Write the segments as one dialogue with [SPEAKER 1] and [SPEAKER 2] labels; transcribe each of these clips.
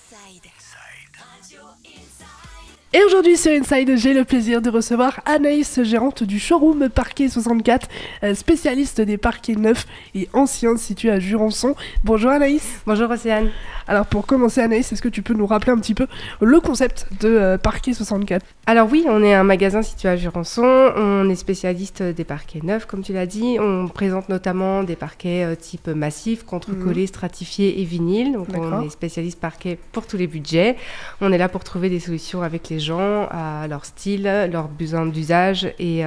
[SPEAKER 1] Et aujourd'hui sur Inside, j'ai le plaisir de recevoir Anaïs, gérante du showroom Parquet 64, spécialiste des parquets neufs et anciens situés à Jurançon. Bonjour Anaïs.
[SPEAKER 2] Bonjour Océane.
[SPEAKER 1] Alors pour commencer Anaïs, est-ce que tu peux nous rappeler un petit peu le concept de Parquet 64 ?
[SPEAKER 2] Alors oui, on est un magasin situé à Jurançon, on est spécialiste des parquets neufs comme tu l'as dit, on présente notamment des parquets type massif, contre-collés, stratifiés et vinyle, donc on est spécialiste parquet pour tous les budgets. On est là pour trouver des solutions avec les gens, à leur style, leurs besoins d'usage et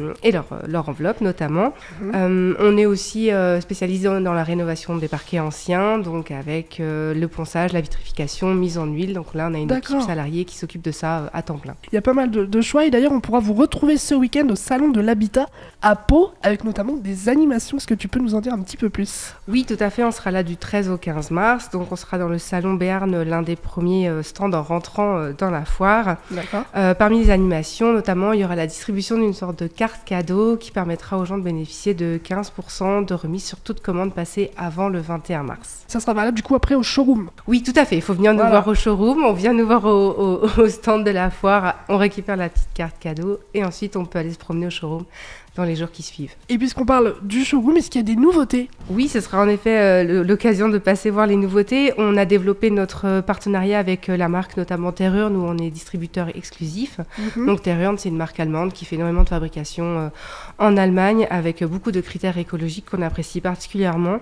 [SPEAKER 2] leur enveloppe notamment. On est aussi spécialisé dans la rénovation des parquets anciens, donc avec le ponçage, la vitrification, mise en huile, donc là on a une équipe salariée qui s'occupe de ça à temps plein.
[SPEAKER 1] Il y a pas mal de choix et d'ailleurs on pourra vous retrouver ce week-end au Salon de l'Habitat à Pau avec notamment des animations. Est-ce que tu peux nous en dire un petit peu plus ?
[SPEAKER 2] Oui, tout à fait, on sera là du 13 au 15 mars, donc on sera dans le Salon Béarn, l'un des premiers stands en rentrant dans la foire. Parmi les animations, notamment, il y aura la distribution d'une sorte de carte cadeau qui permettra aux gens de bénéficier de 15% de remise sur toute commande passée avant le 21 mars.
[SPEAKER 1] Ça sera valable du coup après au showroom ?
[SPEAKER 2] Oui, tout à fait, il faut venir nous voir au showroom, on vient nous voir au stand de la foire, on récupère la petite carte cadeau et ensuite on peut aller se promener au showroom dans les jours qui suivent.
[SPEAKER 1] Et puisqu'on parle du showroom, est-ce qu'il y a des nouveautés ?
[SPEAKER 2] Oui, ce sera en effet l'occasion de passer voir les nouveautés. On a développé notre partenariat avec la marque notamment Terurn, où on est distributeur exclusif. Donc Terurn, c'est une marque allemande qui fait énormément de fabrication en Allemagne avec beaucoup de critères écologiques qu'on apprécie particulièrement.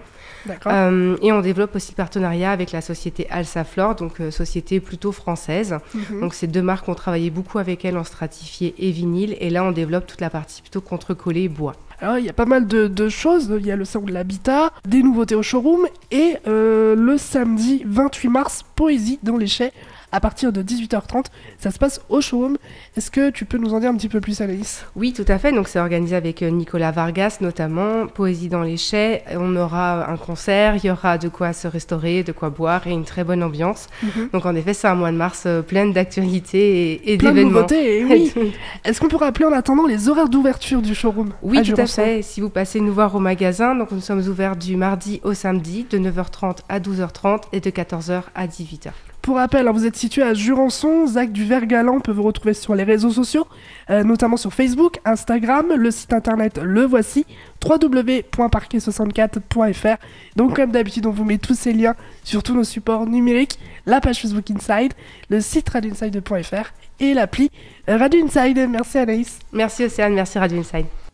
[SPEAKER 2] Et on développe aussi le partenariat avec la société Alsaflor, donc société plutôt française. Donc ces deux marques ont travaillé beaucoup avec elles en stratifié et vinyle, et là on développe toute la partie plutôt contre-collé bois.
[SPEAKER 1] Alors il y a pas mal de choses, il y a le salon de l'habitat, des nouveautés au showroom et le samedi 28 mars, poésie dans les chais à partir de 18h30, ça se passe au showroom. Est-ce que tu peux nous en dire un petit peu plus, Anaïs ?
[SPEAKER 2] Oui, tout à fait. Donc, c'est organisé avec Nicolas Vargas, notamment. Poésie dans les chais. On aura un concert, il y aura de quoi se restaurer, de quoi boire et une très bonne ambiance. Donc, en effet, c'est un mois de mars plein d'actualités et
[SPEAKER 1] plein
[SPEAKER 2] d'événements.
[SPEAKER 1] Plein de nouveautés, oui. Est-ce qu'on peut rappeler en attendant les horaires d'ouverture du showroom ?
[SPEAKER 2] Oui, tout à fait. Si vous passez nous voir au magasin, donc nous sommes ouverts du mardi au samedi, de 9h30 à 12h30 et de 14h à 18h.
[SPEAKER 1] Pour rappel, vous êtes situé à Jurançon, Zac du Vert-Galant peut vous retrouver sur les réseaux sociaux, notamment sur Facebook, Instagram, le site internet le voici, www.parquet64.fr. Donc comme d'habitude, on vous met tous ces liens sur tous nos supports numériques, la page Facebook Inside, le site radioinside.fr et l'appli Radio Inside. Merci Anaïs.
[SPEAKER 2] Merci Océane, merci Radio Inside.